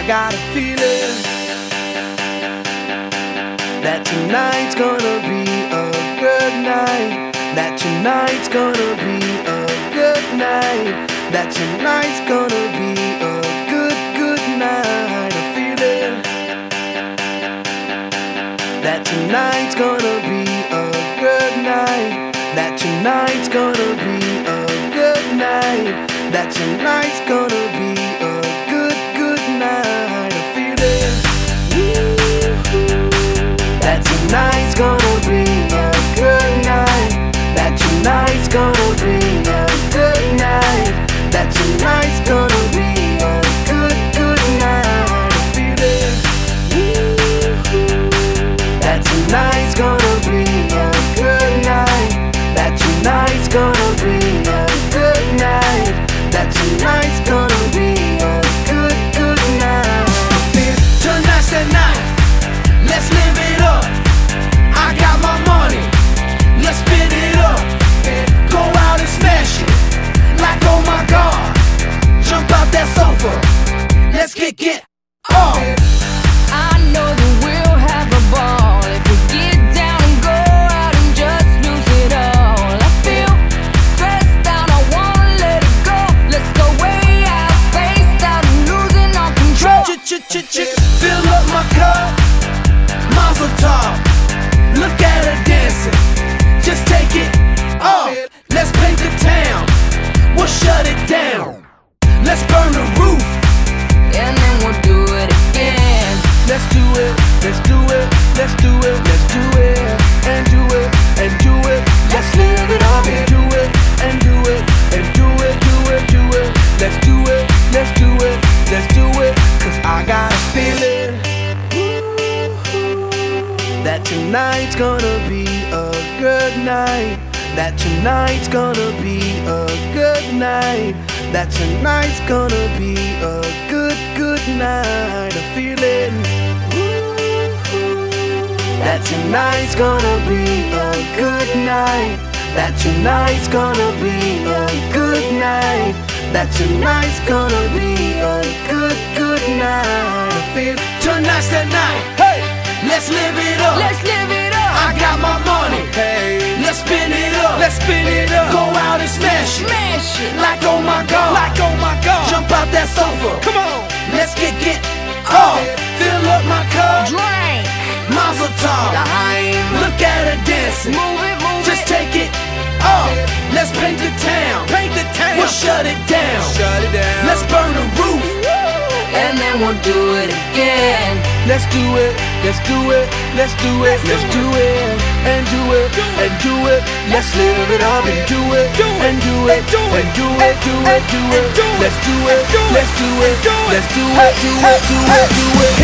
got a feeling that tonight's gonna be a good night. That tonight's gonna be a good night. That tonight's gonna be a good night. A feeling that tonight's gonna be a good night. That tonight's gonna be a good night. That tonight's gonna be a good night. A feeling that tonight's gonna be a good night. That tonight's gonna be a good night. That tonight's gonna be a good night. A feeling that tonight's gonna be a good night. That tonight's gonna be a good night. That tonight's gonna be a good night. Tonight's the night. Let's live it up. I got my money. Let's spin it up. Go out and smash it. Like oh my God. Jump out that sofa. Let's get off. I know that we'll have a ball if we get down and go out and just lose it all. I feel stressed out, I wanna let it go. Let's go way out, spaced out, and losing all control. Fill up my cup, Mazel tov. Look at her dancing, just take it off. Let's paint the town, we'll shut it down. Let's burn the roof, And then we'll do it again. let's do it, let's do it, let's do it, let's do it, and do it, and do it. Let's live it up and do it, and do it, and do it, do it, do it. Let's do it, let's do it, let's do it. Cause I got a feeling that tonight's gonna be a good night. That tonight's gonna be a good night. That tonight's gonna be a good night. A feeling that tonight's gonna be a good night. That tonight's gonna be a good night. That tonight's gonna be a good night. I feel tonight's the night. Hey, let's live it up. Let's live it up. I got my money. Hey, let's spin it up. Let's spin it up. Go out and smash it. Smash it. Like oh my God. Like oh my God. Jump out that sofa. Come on. Let's get off. Fill up my cup. Drink. Mazel tov. Daheim. Look at her dancing. Move it, move Just it. take it off. Let's paint the town. Paint the town. We'll shut it down. Shut it down. Let's burn the roof. And then we'll do it again. Let's do it. Let's do it. Let's do it. Let's do it. And do it. And do it. Let's live it up and do it. And do it. And do it. Do it. Do it. Let's do it. Let's do it. Let's do it. Do it. Do it. Do it.